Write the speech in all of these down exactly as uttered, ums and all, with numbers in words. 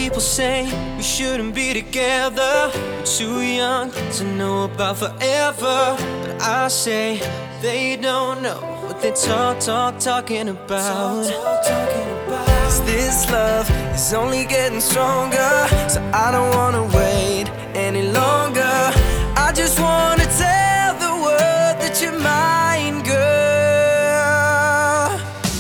people say we shouldn't be together. We're too young to know about forever. But I say they don't know what they talk, talk, talking about. Cause this love is only getting stronger, so I don't wanna wait any longer. I just wanna tell the world that you're mine, girl.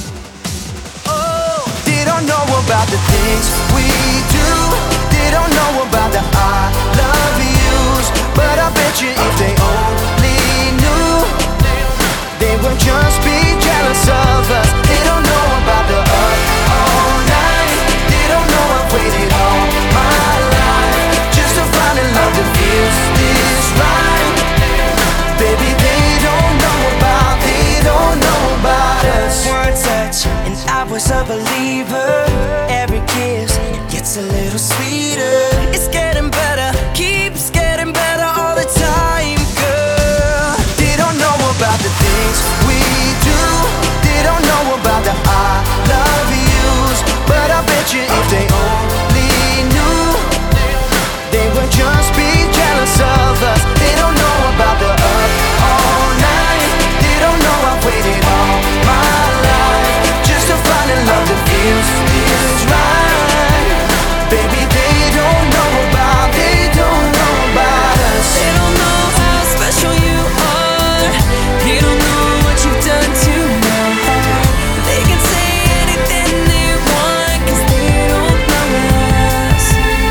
Oh, they don't know about the things we do. They don't know about the I love yous. But I bet you if they only knew, they would just be jealous of us. They don't know about the up all night. They don't know I've waited all my life just to find a love that feels this right. Baby, they don't know about, they don't know about us. One touch and I was a believer. Every kiss gets a little sweeter. It's getting better, keeps getting better all the time, girl. They don't know about the things we do. They don't know about the I love yous. But I bet you if they only knew, they would just be jealous of us. They don't know about the up all night. They don't know I've waited all my life just to find a love that feels this right. Baby, they don't know about, they don't know about us. They don't know how special you are. They don't know what you've done to my heart. They can say anything they want, cause they don't know us.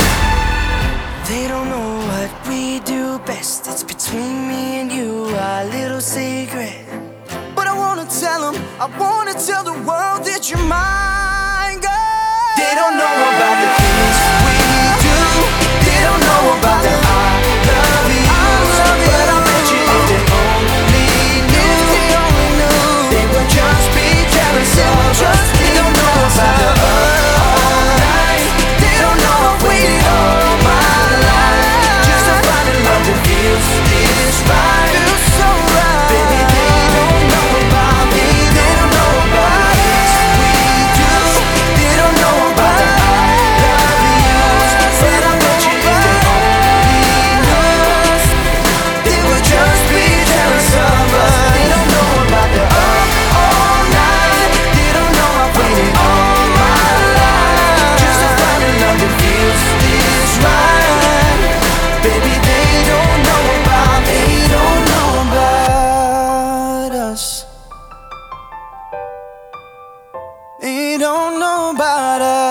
They don't know what we do best. It's between me and you, our little secret. But I wanna tell them, I wanna tell the world that you're mine, girl. They don't know about the things we do. They don't know about the I love yous. But I bet you if they only knew, they would just be jealous of us. They don't know about the up all night. They don't know I've waited all my life just to find a love that feels this right. Feels so right. Baby, they don't know about me. They don't know about things we do. They don't know about the I love yous. But I bet you if they only knew, they would just be jealous of us. They don't know about the up all night. They don't know I've waited all my life just to find a love that feels this right. Baby, they don't know about, they don't know about us. They don't know about us.